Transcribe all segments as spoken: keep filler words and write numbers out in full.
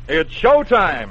It's showtime.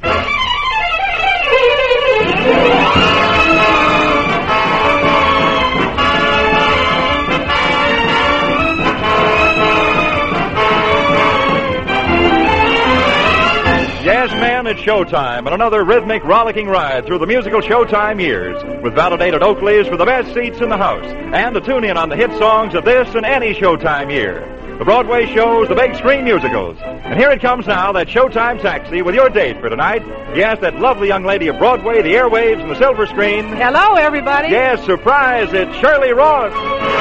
Yes, man, it's showtime, and another rhythmic, rollicking ride through the musical Showtime years, with validated Oakleys for the best seats in the house, and to tune in on the hit songs of this and any Showtime year. The Broadway shows, the big screen musicals. And here it comes now, that Showtime taxi with your date for tonight. Yes, that lovely young lady of Broadway, the airwaves, and the silver screen. Hello, everybody. Yes, surprise, it's Shirley Ross.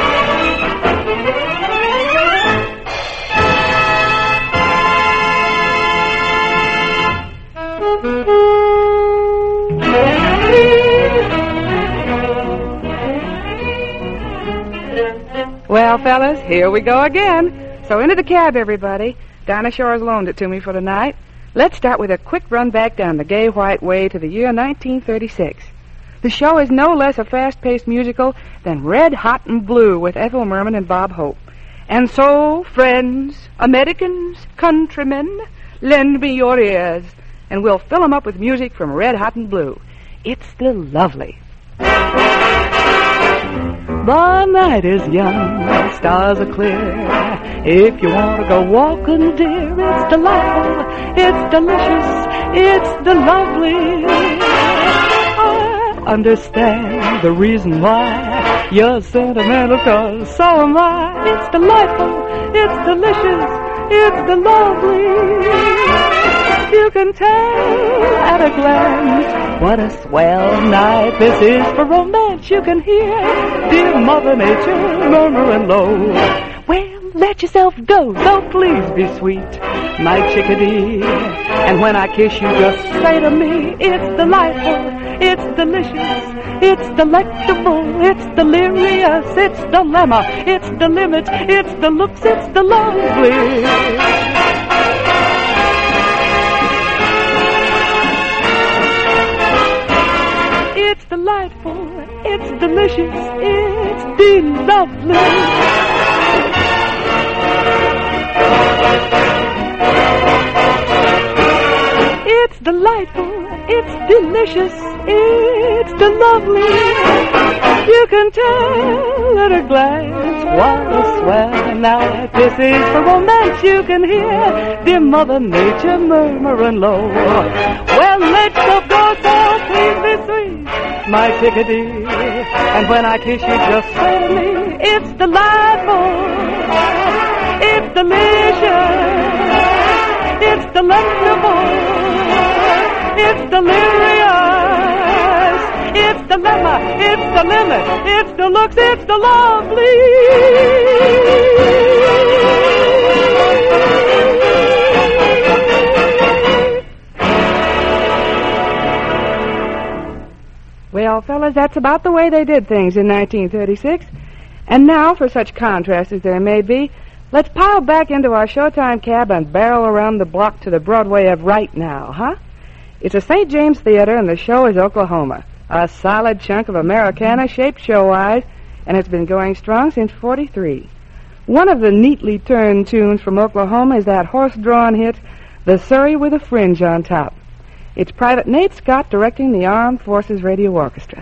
Well, fellas, here we go again. So into the cab, everybody. Dinah Shore's loaned it to me for tonight. Let's start with a quick run back down the gay white way to the year nineteen thirty-six. The show is no less a fast-paced musical than Red Hot and Blue with Ethel Merman and Bob Hope. And so, friends, Americans, countrymen, lend me your ears, and we'll fill 'em up with music from Red Hot and Blue. It's the lovely. The night is young, the stars are clear. If you want to go walking, dear, it's delightful, it's delicious, it's the lovely. I understand the reason why you're sentimental, 'cause so am I. It's delightful, it's delicious, it's the lovely. You can tell at a glance what a swell night this is for romance. You can hear dear Mother Nature murmuring low. Well, let yourself go, so please be sweet, my chickadee. And when I kiss you, just say to me, it's delightful, it's delicious, it's delectable, it's delirious, it's dilemma, it's the limit, it's the looks, it's the lovely. It's delightful, it's delicious, it's the lovely. It's delightful, it's delicious, it's the lovely. You can tell at a glance what a swell night this is for romance. You can hear dear Mother Nature murmuring low. Well, let yourself go, so please be sweet, my chickadee. And when I kiss you, just say to me, it's delightful, it's delicious, it's delectable, it's delirious, it's dilemma, it's the limit, it's the looks, it's the lovely. Well, fellas, that's about the way they did things in nineteen thirty-six. And now, for such contrast as there may be, let's pile back into our Showtime cab and barrel around the block to the Broadway of right now, huh? It's a Saint James Theater, and the show is Oklahoma, a solid chunk of Americana, shaped show-wise, and it's been going strong since forty-three. One of the neatly turned tunes from Oklahoma is that horse-drawn hit, The Surrey with a Fringe on Top. It's Private Nate Scott directing the Armed Forces Radio Orchestra.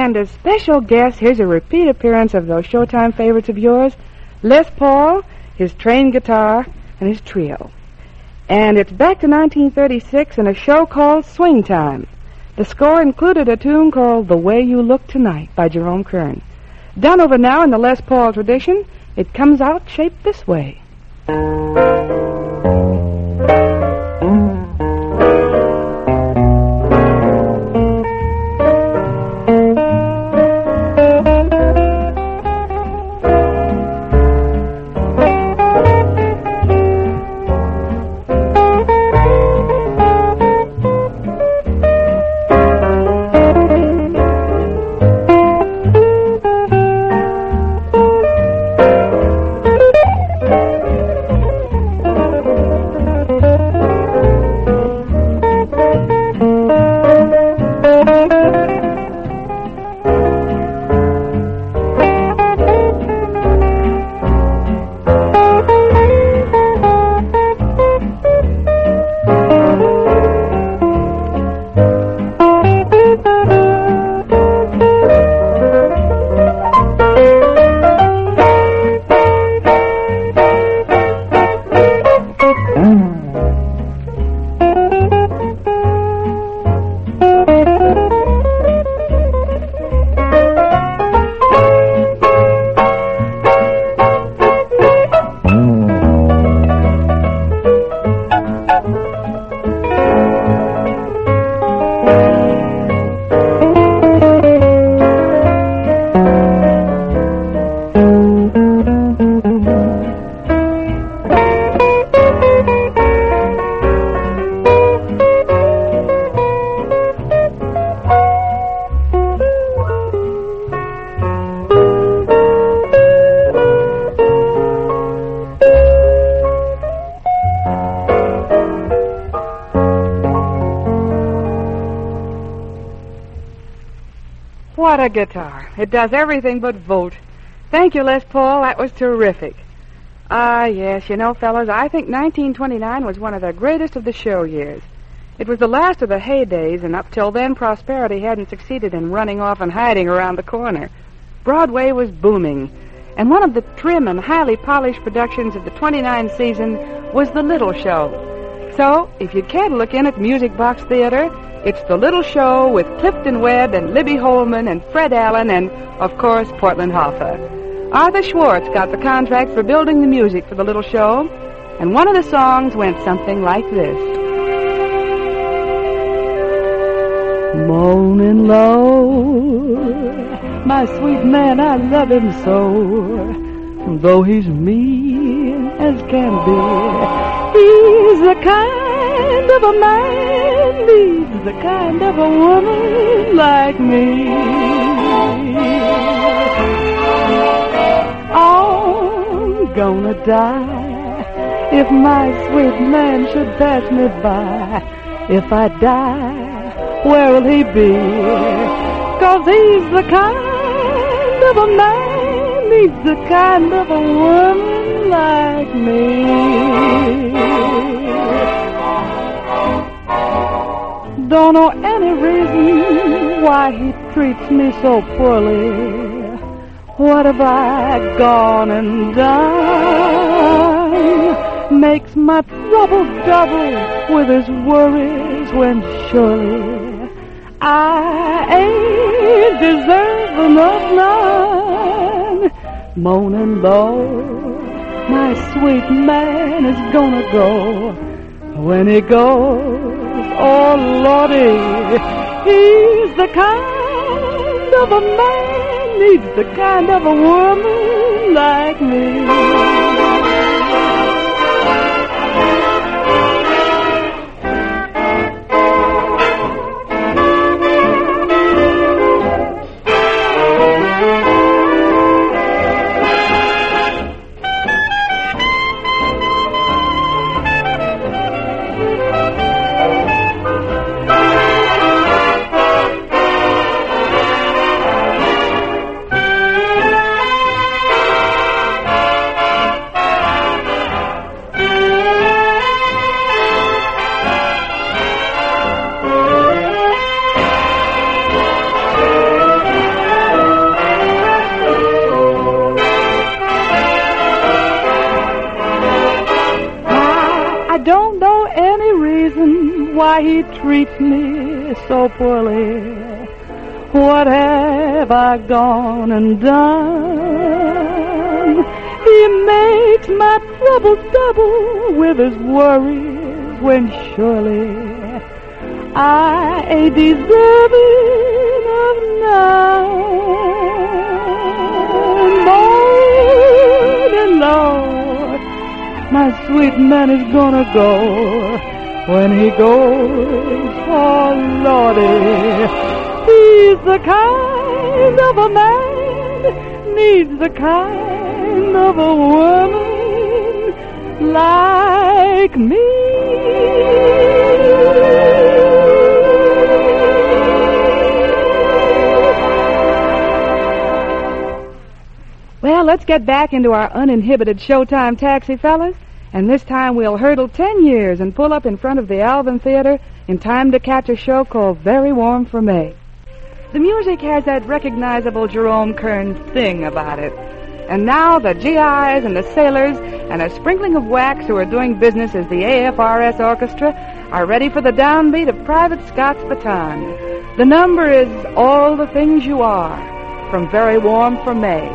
And as special guest, here's a repeat appearance of those Showtime favorites of yours, Les Paul, his trained guitar, and his trio. And it's back to nineteen thirty-six in a show called Swing Time. The score included a tune called The Way You Look Tonight by Jerome Kern. Done over now in the Les Paul tradition, it comes out shaped this way. What a guitar. It does everything but vote. Thank you, Les Paul. That was terrific. Ah, yes, you know, fellas, I think nineteen twenty-nine was one of the greatest of the show years. It was the last of the heydays, and up till then, prosperity hadn't succeeded in running off and hiding around the corner. Broadway was booming, and one of the trim and highly polished productions of the twenty-nine season was The Little Show. So, if you care to look in at the Music Box Theater, it's The Little Show with Clifton Webb and Libby Holman and Fred Allen and, of course, Portland Hoffa. Arthur Schwartz got the contract for building the music for The Little Show, and one of the songs went something like this. Moaning low, my sweet man, I love him so, though he's mean as can be. He's the kind of a man needs the kind of a woman like me. I'm gonna die if my sweet man should pass me by. If I die, where will he be? 'Cause he's the kind of a man needs the kind of a woman like me. Don't know any reason why he treats me so poorly. What have I gone and done? Makes my trouble double with his worries when surely I ain't deserving of none. Moaning low, my sweet man is gonna go. When he goes, oh Lordy, he's the kind of a man needs the kind of a woman like me. why he treats me so poorly. What have I gone and done? He makes my troubles double with his worries, when surely I ain't deserving of none. Morning, Lord, my sweet man is gonna go. When he goes, oh Lordy, he's the kind of a man, needs the kind of a woman like me. Well, let's get back into our uninhibited Showtime taxi, fellas. And this time we'll hurdle ten years and pull up in front of the Alvin Theater in time to catch a show called Very Warm for May. The music has that recognizable Jerome Kern thing about it. And now the G Is and the sailors and a sprinkling of whacks who are doing business as the A F R S Orchestra are ready for the downbeat of Private Scott's baton. The number is All the Things You Are from Very Warm for May.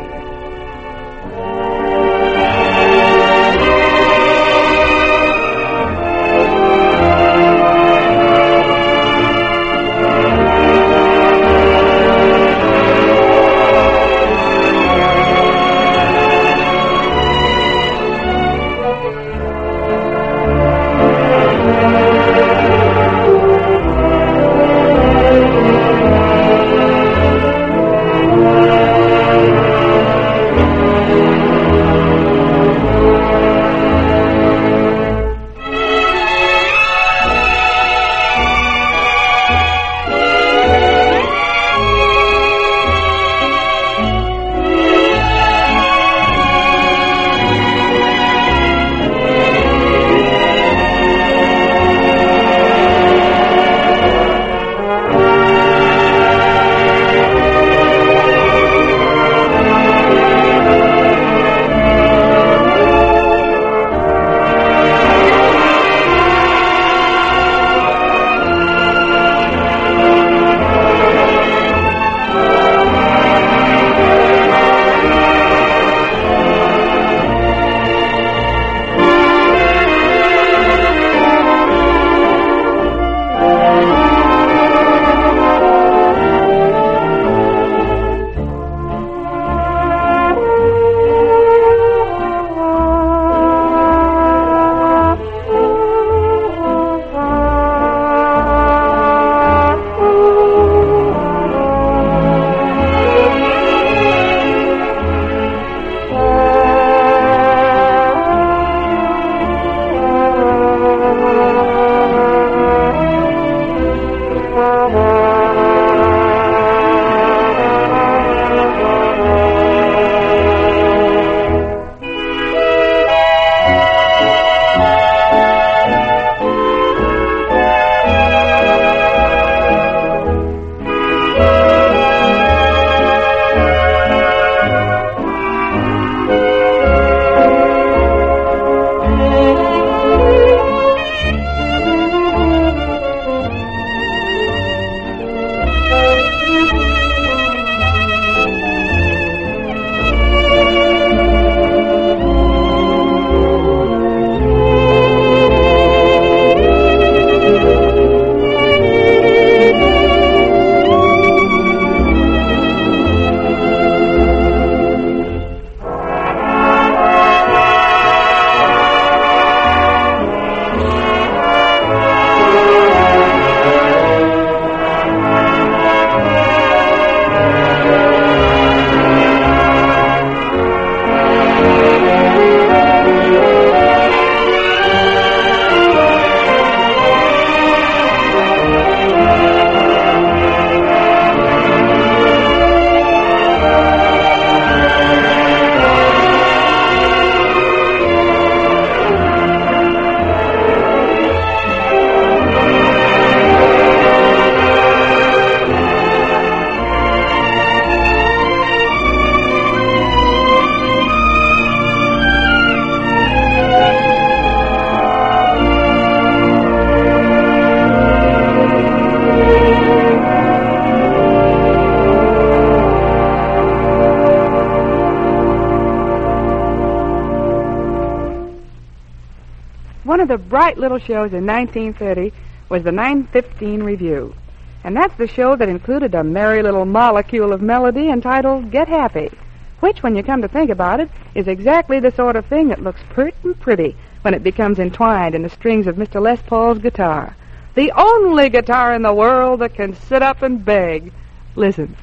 of the bright little shows in nineteen thirty was the nine fifteen Review. And that's the show that included a merry little molecule of melody entitled Get Happy, which, when you come to think about it, is exactly the sort of thing that looks pert and pretty when it becomes entwined in the strings of Mister Les Paul's guitar. The only guitar in the world that can sit up and beg. Listen.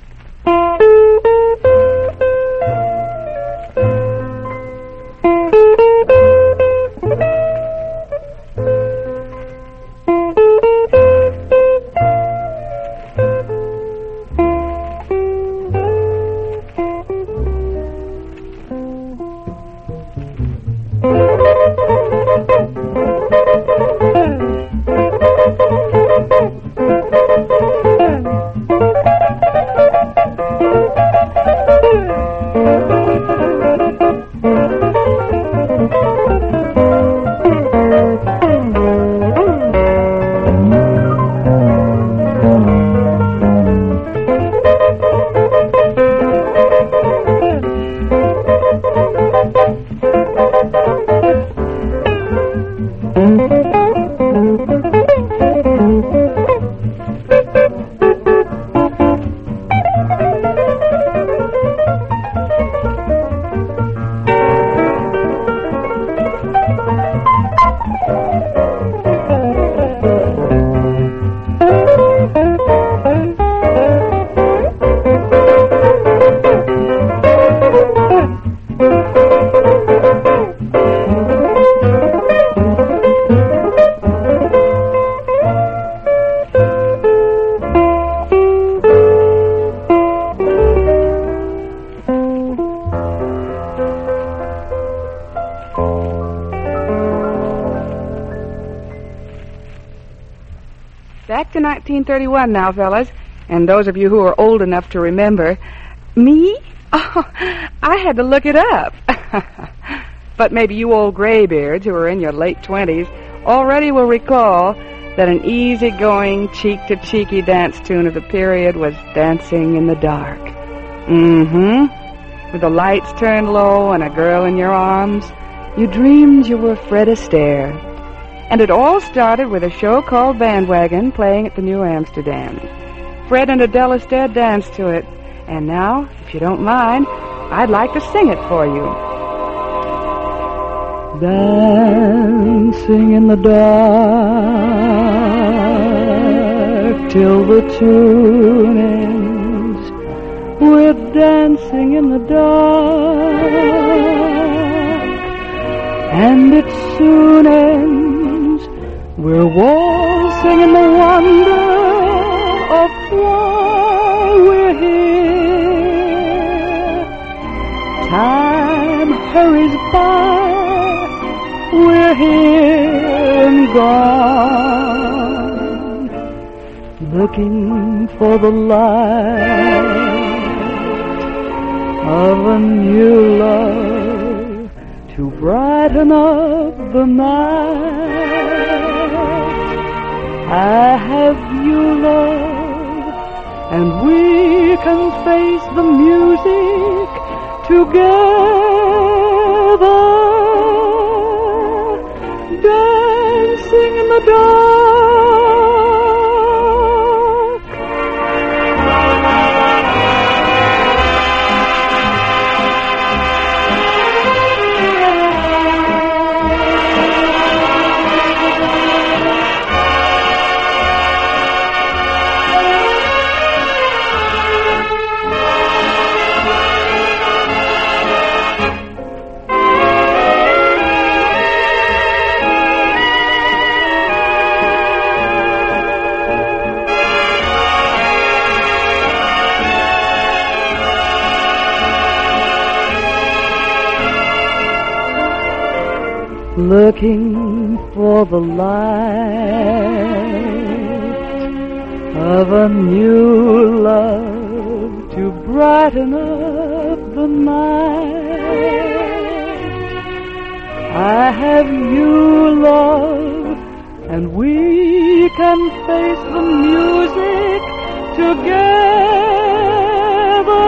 Back to nineteen thirty-one now, fellas, and those of you who are old enough to remember. Me? Oh, I had to look it up. But maybe you old graybeards who are in your late twenties already will recall that an easy-going, cheek-to-cheeky dance tune of the period was Dancing in the Dark. Mm-hmm. With the lights turned low and a girl in your arms, you dreamed you were Fred Astaire. And it all started with a show called Bandwagon playing at the New Amsterdam. Fred and Adele Astaire danced to it. And now, if you don't mind, I'd like to sing it for you. Dancing in the dark till the tune ends. We're dancing in the dark, and it soon ends. We're waltzing in the wonder of why we're here. Time hurries by, we're here and gone, looking for the light of a new love to brighten up the night. I have you, love, and we can face the music together, dancing in the dark. Looking for the light of a new love to brighten up the night. I have you, love, and we can face the music together,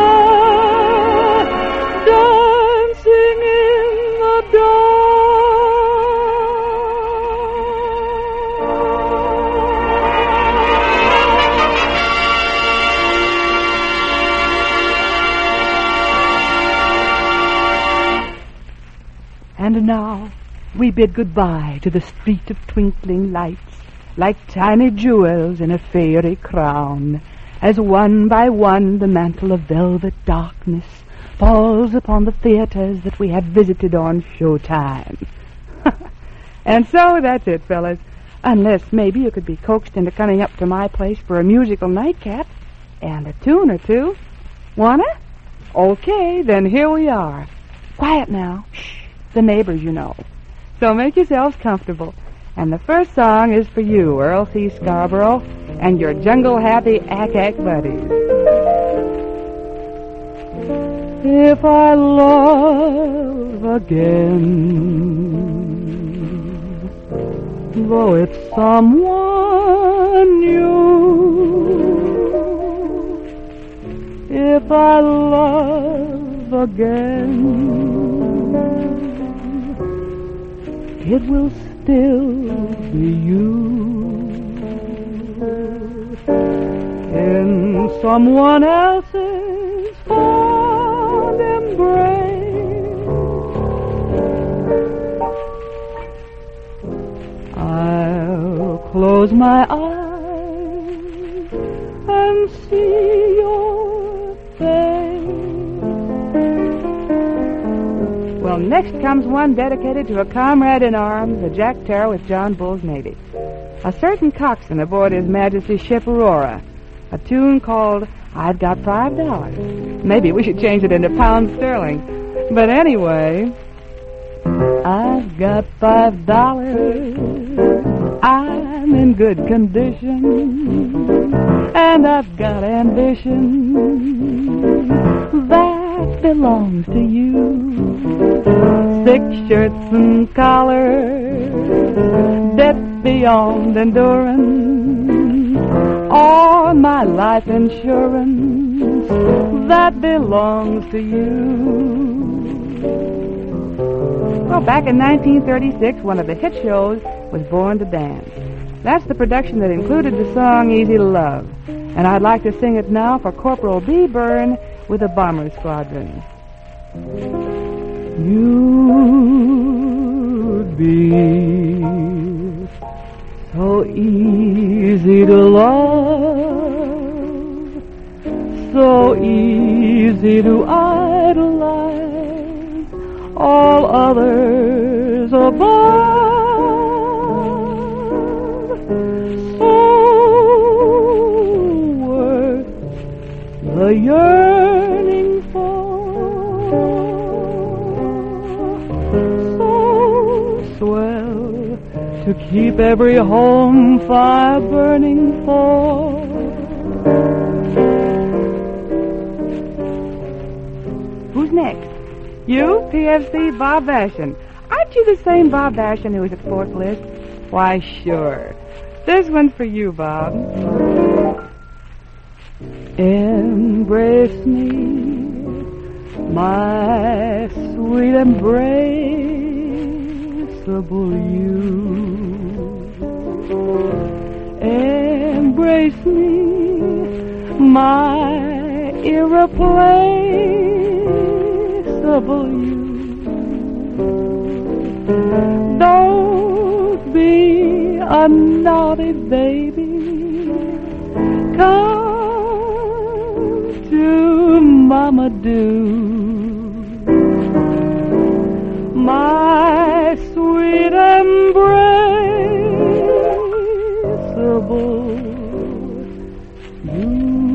dancing in the dark. And now we bid goodbye to the street of twinkling lights, like tiny jewels in a fairy crown, as one by one the mantle of velvet darkness falls upon the theaters that we have visited on Showtime. And so that's it, fellas. Unless maybe you could be coaxed into coming up to my place for a musical nightcap and a tune or two. Wanna? Okay, then here we are. Quiet now. Shh. The neighbors, you know. So make yourselves comfortable. And the first song is for you, Earl C. Scarborough, and your jungle-happy ack-ack buddies. If I love again, though it's someone new, if I love again, it will still be you in someone else's fond embrace. I'll close my eyes and see your face. Well, next comes one dedicated to a comrade in arms, a Jack Terror with John Bull's Navy. A certain coxswain aboard His Majesty's ship Aurora. A tune called I've Got Five Dollars. Maybe we should change it into pounds sterling. But anyway, I've got five dollars. I'm in good condition. And I've got ambition that belongs to you. Six shirts and collars, debt beyond endurance, all my life insurance that belongs to you. Well, back in nineteen thirty-six, one of the hit shows was Born to Dance. That's the production that included the song Easy to Love. And I'd like to sing it now for Corporal B. Byrne with the Bomber Squadron. You'd be so easy to love, so easy to idolize, all others above, so worth the yearning for. Swell to keep every home fire burning for. Who's next? You, P F C Bob Vashon. Aren't you the same Bob Vashon who was at Fort Bliss? Why, sure. This one's for you, Bob. Embrace me, my sweet embraceable you. Embrace me, my irreplaceable you. Don't be a naughty baby. Come to Mama do. My sweet embraceable you.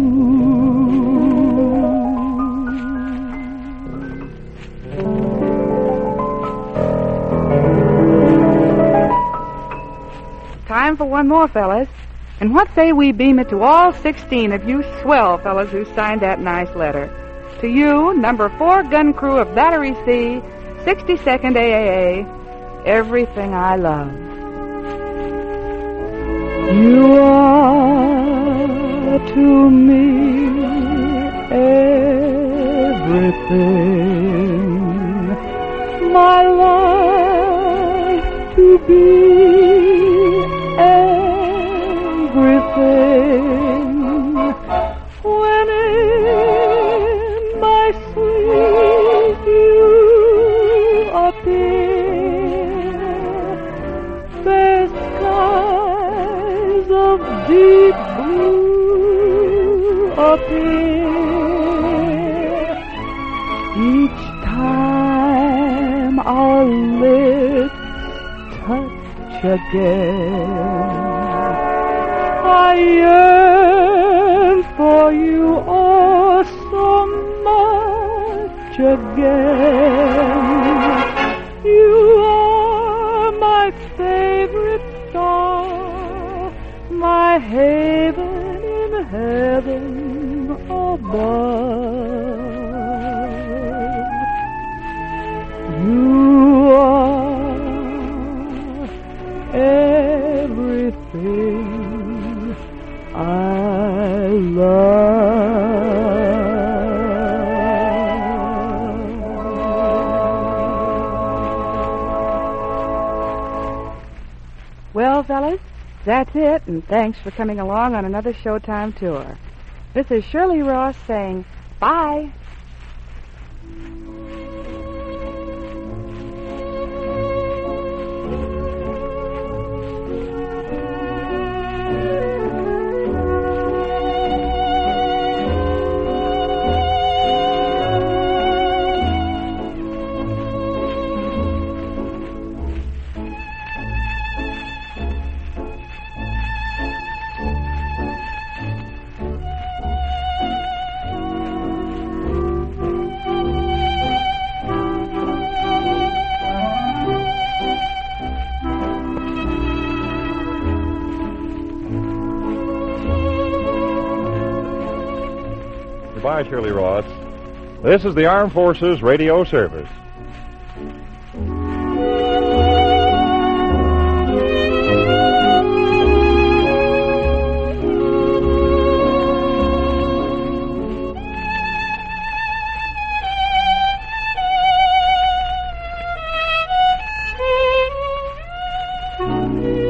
Time for one more, fellas. And what say we beam it to all sixteen of you swell fellas who signed that nice letter? To you, number four gun crew of Battery C, sixty-second A A A, everything I love. You are to me everything, my life to be everything. When in my sleep you appear, appear. Each time our lips touch again, I yearn for you oh so much again. You are my favorite star, my haven in heaven above. You are everything I love. Well, fellas, that's it, and thanks for coming along on another Showtime tour. This is Shirley Ross saying bye. Goodbye, Shirley Ross. This is the Armed Forces Radio Service. Thank you.